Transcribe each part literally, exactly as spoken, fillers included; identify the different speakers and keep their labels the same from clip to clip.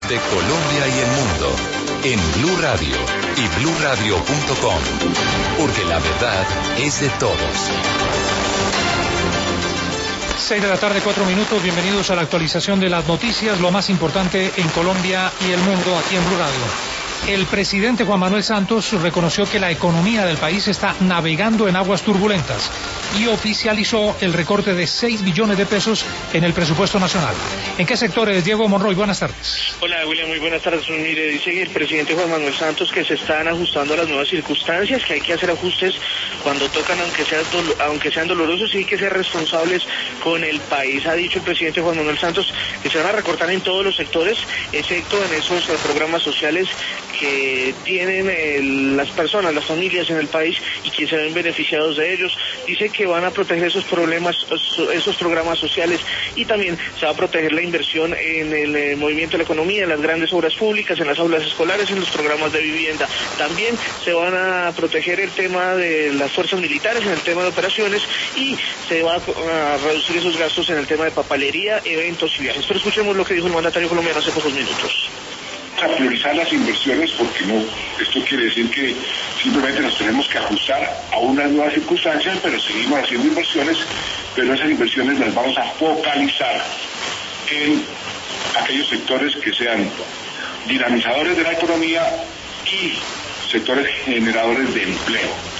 Speaker 1: de Colombia y el mundo en Blue Radio y blue radio punto com, porque la verdad es de todos.
Speaker 2: seis de la tarde, cuatro minutos. Bienvenidos a la actualización de las noticias, lo más importante en Colombia y el mundo aquí en Blue Radio. El presidente Juan Manuel Santos reconoció que la economía del país está navegando en aguas turbulentas y oficializó el recorte de seis billones de pesos en el presupuesto nacional. ¿En qué sectores? Diego Monroy, buenas tardes.
Speaker 3: Hola, William, muy buenas tardes. Mire, dice el presidente Juan Manuel Santos que se están ajustando a las nuevas circunstancias, que hay que hacer ajustes cuando tocan, aunque sean, aunque sean dolorosos, y hay que ser responsables con el país. Ha dicho el presidente Juan Manuel Santos que se van a recortar en todos los sectores, excepto en esos eh, programas sociales que tienen eh, las personas, las familias en el país y que se ven beneficiados de ellos. Dice que van a proteger esos problemas, esos programas sociales, y también se va a proteger la inversión en el eh, movimiento de la economía, en las grandes obras públicas, en las aulas escolares, en los programas de vivienda. También se van a proteger el tema de las fuerzas militares, en el tema de operaciones, y se va a reducir esos gastos en el tema de papelería, eventos y viajes. Pero escuchemos lo que dijo el mandatario colombiano hace pocos minutos.
Speaker 4: A priorizar las inversiones, porque no, esto quiere decir que simplemente nos tenemos que ajustar a unas nuevas circunstancias, pero seguimos haciendo inversiones, pero esas inversiones las vamos a focalizar en aquellos sectores que sean dinamizadores de la economía y sectores generadores de empleo.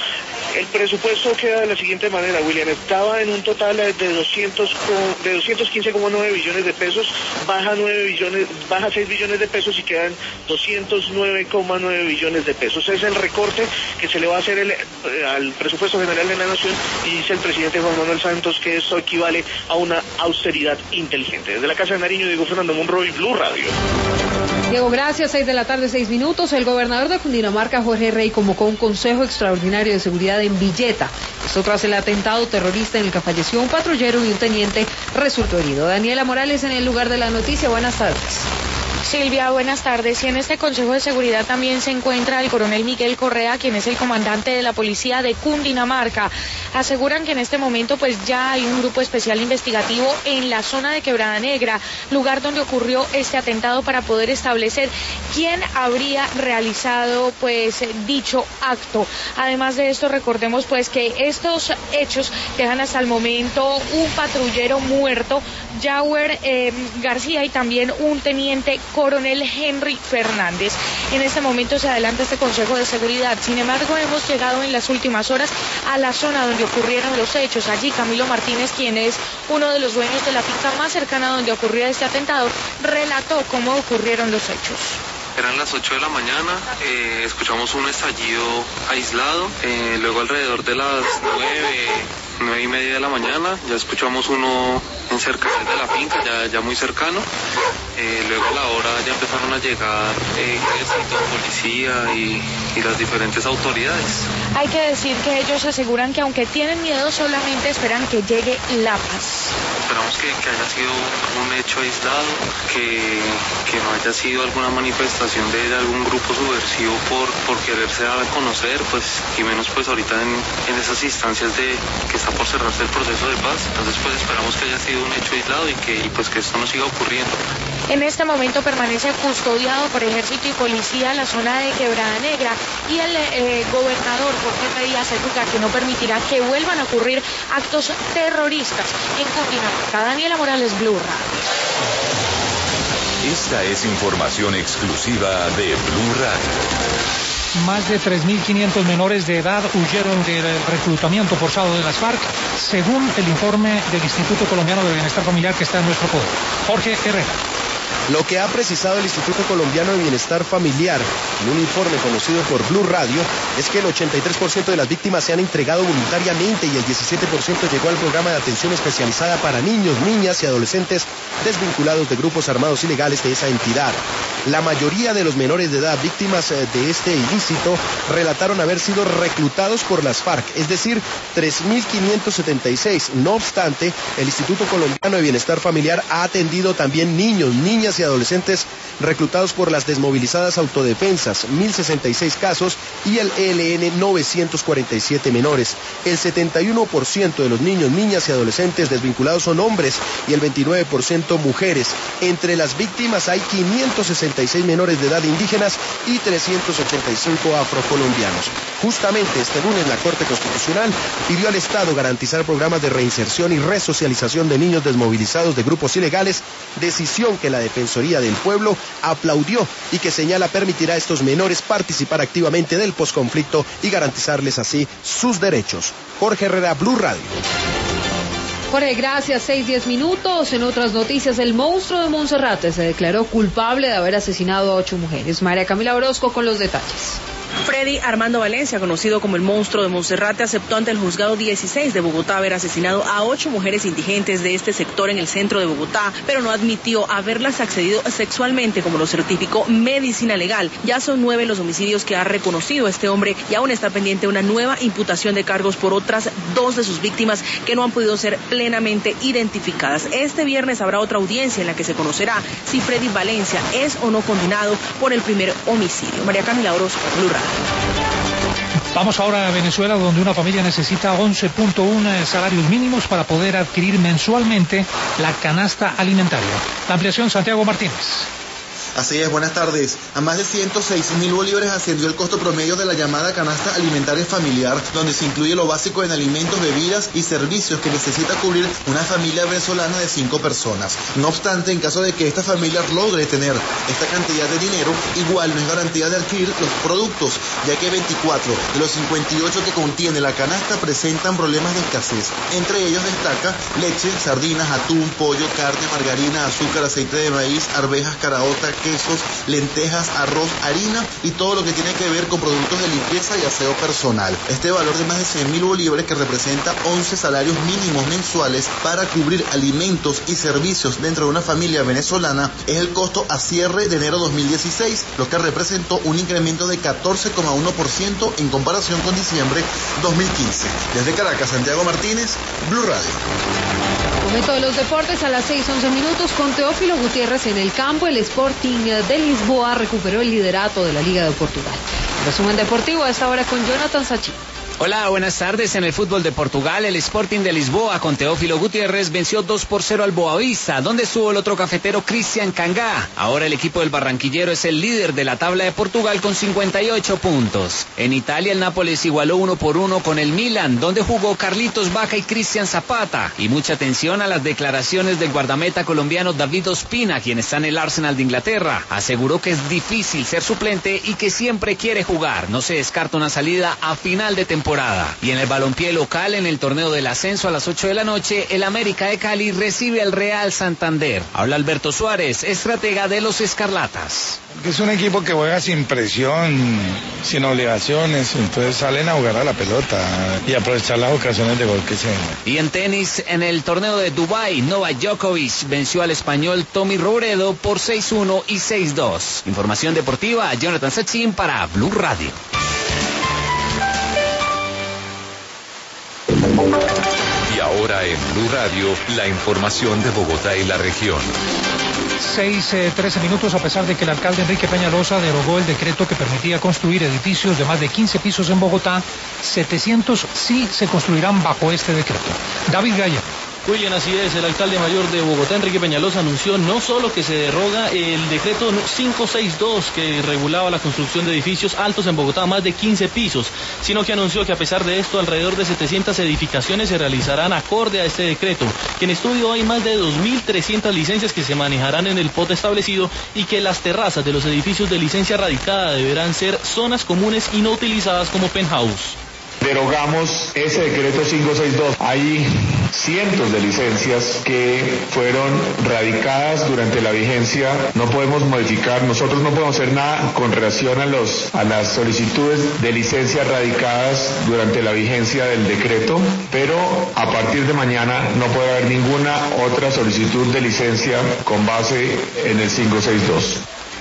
Speaker 3: El presupuesto queda de la siguiente manera, William. Estaba en un total de doscientos, de doscientos quince coma nueve billones de pesos, baja nueve billones, baja seis billones de pesos y quedan doscientos nueve coma nueve billones de pesos. Es el recorte que se le va a hacer el, al presupuesto general de la nación, y dice el presidente Juan Manuel Santos que eso equivale a una austeridad inteligente. Desde la Casa de Nariño, Diego Fernando Monroy, Blue Radio.
Speaker 5: Diego, gracias. Seis de la tarde, seis minutos. El gobernador de Cundinamarca, Jorge Rey, convocó un consejo extraordinario de seguridad en Villeta. Esto tras el atentado terrorista en el que falleció un patrullero y un teniente resultó herido. Daniela Morales en el lugar de la noticia. Buenas tardes.
Speaker 6: Silvia, buenas tardes. Y en este Consejo de Seguridad también se encuentra el coronel Miguel Correa, quien es el comandante de la policía de Cundinamarca. Aseguran que en este momento pues ya hay un grupo especial investigativo en la zona de Quebrada Negra, lugar donde ocurrió este atentado, para poder establecer quién habría realizado pues dicho acto. Además de esto, recordemos pues que estos hechos dejan hasta el momento un patrullero muerto, Jauer eh, García, y también un teniente coronel Henry Fernández. En este momento se adelanta este Consejo de Seguridad. Sin embargo, hemos llegado en las últimas horas a la zona donde ocurrieron los hechos. Allí Camilo Martínez, quien es uno de los dueños de la finca más cercana donde ocurrió este atentado, relató cómo ocurrieron los hechos.
Speaker 7: Eran las ocho de la mañana, eh, escuchamos un estallido aislado, eh, luego alrededor de las nueve, nueve y media de la mañana, ya escuchamos uno en cercanías de la finca, ya, ya muy cercano. Eh, luego a la hora ya empezaron a llegar eh, ejército, policía y, y las diferentes autoridades.
Speaker 6: Hay que decir que ellos aseguran que aunque tienen miedo, solamente esperan que llegue la paz.
Speaker 7: Esperamos que, que haya sido un hecho aislado, que, que no haya sido alguna manifestación de, de algún grupo subversivo por, por quererse dar a conocer, pues, y menos pues ahorita en, en esas instancias de que está por cerrarse el proceso de paz. Entonces pues esperamos que haya sido un hecho aislado y que y pues que esto no siga ocurriendo.
Speaker 6: En este momento permanece custodiado por ejército y policía la zona de Quebrada Negra, y el eh, gobernador Jorge Rey asegura que no permitirá que vuelvan a ocurrir actos terroristas en Cundinamarca. Daniela Morales, Blue Radio.
Speaker 1: Esta es información exclusiva de Blue Radio.
Speaker 2: Más de tres mil quinientos menores de edad huyeron del reclutamiento forzado de las FARC, según el informe del Instituto Colombiano de Bienestar Familiar que está en nuestro poder. Jorge Herrera.
Speaker 8: Lo que ha precisado el Instituto Colombiano de Bienestar Familiar en un informe conocido por Blue Radio es que el ochenta y tres por ciento de las víctimas se han entregado voluntariamente y el diecisiete por ciento llegó al programa de atención especializada para niños, niñas y adolescentes desvinculados de grupos armados ilegales de esa entidad. La mayoría de los menores de edad víctimas de este ilícito relataron haber sido reclutados por las FARC, es decir, tres mil quinientos setenta y seis. No obstante, el Instituto Colombiano de Bienestar Familiar ha atendido también niños, niñas y adolescentes reclutados por las desmovilizadas autodefensas, mil sesenta y seis casos, y el E L N novecientos cuarenta y siete menores. El setenta y uno por ciento de los niños, niñas y adolescentes desvinculados son hombres y el veintinueve por ciento mujeres. Entre las víctimas hay quinientos sesenta y seis menores de edad indígenas y trescientos ochenta y cinco afrocolombianos. Justamente este lunes la Corte Constitucional pidió al Estado garantizar programas de reinserción y resocialización de niños desmovilizados de grupos ilegales, decisión que la Defensoría del Pueblo aplaudió y que señala permitirá a estos menores participar activamente del posconflicto y garantizarles así sus derechos. Jorge Herrera, Blue Radio.
Speaker 5: Jorge, gracias. Seis, diez minutos. En otras noticias, el monstruo de Monserrate se declaró culpable de haber asesinado a ocho mujeres. María Camila Orozco con los detalles.
Speaker 9: Freddy Armando Valencia, conocido como el monstruo de Monserrate, aceptó ante el juzgado dieciséis de Bogotá haber asesinado a ocho mujeres indigentes de este sector en el centro de Bogotá, pero no admitió haberlas accedido sexualmente, como lo certificó Medicina Legal. Ya son nueve los homicidios que ha reconocido este hombre y aún está pendiente una nueva imputación de cargos por otras dos de sus víctimas que no han podido ser plenamente identificadas. Este viernes habrá otra audiencia en la que se conocerá si Freddy Valencia es o no condenado por el primer homicidio. María Camila Orozco, Blue Radio.
Speaker 2: Vamos ahora a Venezuela, donde una familia necesita once punto uno salarios mínimos para poder adquirir mensualmente la canasta alimentaria. La ampliación, Santiago Martínez.
Speaker 10: Así es, buenas tardes. A más de ciento seis mil bolívares ascendió el costo promedio de la llamada canasta alimentaria familiar, donde se incluye lo básico en alimentos, bebidas y servicios que necesita cubrir una familia venezolana de cinco personas. No obstante, en caso de que esta familia logre tener esta cantidad de dinero, igual no es garantía de adquirir los productos, ya que veinticuatro de los cincuenta y ocho que contiene la canasta presentan problemas de escasez. Entre ellos destaca leche, sardinas, atún, pollo, carne, margarina, azúcar, aceite de maíz, arvejas, caraota, quesos, lentejas, arroz, harina y todo lo que tiene que ver con productos de limpieza y aseo personal. Este valor de más de cien mil bolívares, que representa once salarios mínimos mensuales para cubrir alimentos y servicios dentro de una familia venezolana, es el costo a cierre de enero dos mil dieciséis, lo que representó un incremento de catorce coma uno por ciento en comparación con diciembre dos mil quince. Desde Caracas, Santiago Martínez, Blue Radio.
Speaker 5: Momento de los deportes a las seis, once minutos con Teófilo Gutiérrez en el campo. El Sporting de Lisboa recuperó el liderato de la Liga de Portugal. Resumen deportivo a esta hora con Jonathan Sachin.
Speaker 11: Hola, buenas tardes. En el fútbol de Portugal, el Sporting de Lisboa con Teófilo Gutiérrez venció dos por cero al Boavista, donde estuvo el otro cafetero Cristian Cangá. Ahora el equipo del barranquillero es el líder de la tabla de Portugal con cincuenta y ocho puntos. En Italia, el Nápoles igualó uno por uno con el Milan, donde jugó Carlitos Vaca y Cristian Zapata. Y mucha atención a las declaraciones del guardameta colombiano David Ospina, quien está en el Arsenal de Inglaterra. Aseguró que es difícil ser suplente y que siempre quiere jugar. No se descarta una salida a final de temporada. Y en el balompié local, en el torneo del ascenso a las ocho de la noche, el América de Cali recibe al Real Santander. Habla Alberto Suárez, estratega de los Escarlatas.
Speaker 12: Es un equipo que juega sin presión, sin obligaciones, entonces salen a jugar a la pelota y aprovechar las ocasiones de gol que se den.
Speaker 11: Y en tenis, en el torneo de Dubái, Novak Djokovic venció al español Tommy Robredo por seis uno y seis dos. Información deportiva, Jonathan Sachin para Blue Radio.
Speaker 1: Y ahora en Blue Radio, la información de Bogotá y la región.
Speaker 2: seis, trece minutos, a pesar de que el alcalde Enrique Peñalosa derogó el decreto que permitía construir edificios de más de quince pisos en Bogotá, setecientos sí se construirán bajo este decreto. David Gaya.
Speaker 13: Muy bien, así es. El alcalde mayor de Bogotá, Enrique Peñalosa, anunció no solo que se deroga el decreto quinientos sesenta y dos que regulaba la construcción de edificios altos en Bogotá, más de quince pisos, sino que anunció que a pesar de esto, alrededor de setecientas edificaciones se realizarán acorde a este decreto, que en estudio hay más de dos mil trescientas licencias que se manejarán en el P O T establecido y que las terrazas de los edificios de licencia radicada deberán ser zonas comunes y no utilizadas como penthouse.
Speaker 14: Derogamos ese decreto quinientos sesenta y dos. Hay cientos de licencias que fueron radicadas durante la vigencia. No podemos modificar, nosotros no podemos hacer nada con relación a los a las solicitudes de licencias radicadas durante la vigencia del decreto, pero a partir de mañana no puede haber ninguna otra solicitud de licencia con base en el quinientos sesenta y dos.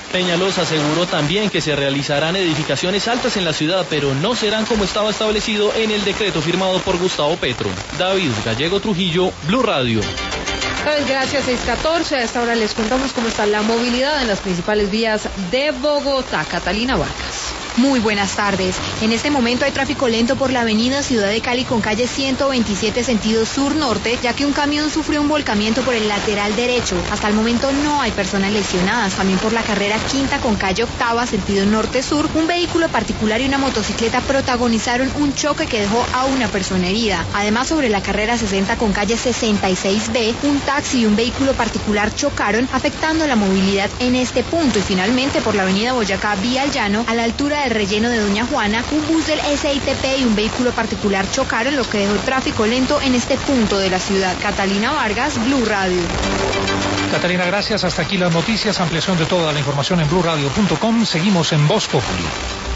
Speaker 13: Peñalosa aseguró también que se realizarán edificaciones altas en la ciudad, pero no serán como estaba establecido en el decreto firmado por Gustavo Petro. David Gallego Trujillo, Blue Radio.
Speaker 5: Gracias, seis catorce. A esta hora les contamos cómo está la movilidad en las principales vías de Bogotá. Catalina Vargas.
Speaker 15: Muy buenas tardes. En este momento hay tráfico lento por la avenida Ciudad de Cali con calle ciento veintisiete sentido sur-norte, ya que un camión sufrió un volcamiento por el lateral derecho. Hasta el momento no hay personas lesionadas. También por la carrera quinta con calle octava sentido norte-sur, un vehículo particular y una motocicleta protagonizaron un choque que dejó a una persona herida. Además, sobre la carrera sesenta con calle sesenta y seis B, un taxi y un vehículo particular chocaron, afectando la movilidad en este punto. Y finalmente, por la avenida Boyacá, vía al llano, a la altura de el relleno de Doña Juana, un bus del S I T P y un vehículo particular chocaron, lo que dejó tráfico lento en este punto de la ciudad. Catalina Vargas, Blue Radio.
Speaker 2: Catalina, gracias. Hasta aquí las noticias. Ampliación de toda la información en blue radio punto com. Seguimos en Voz Populi.